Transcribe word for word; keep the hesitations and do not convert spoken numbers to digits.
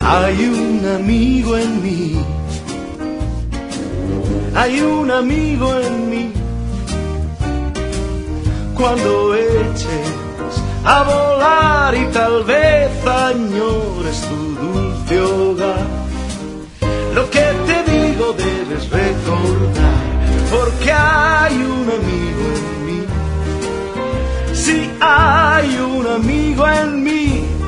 Hay un amigo en mí, hay un amigo en mí. Cuando eches a volar y tal vez añores tu dulce hogar, lo que te digo debes recordar, porque hay un amigo en mí. Sí, hay un amigo en mí.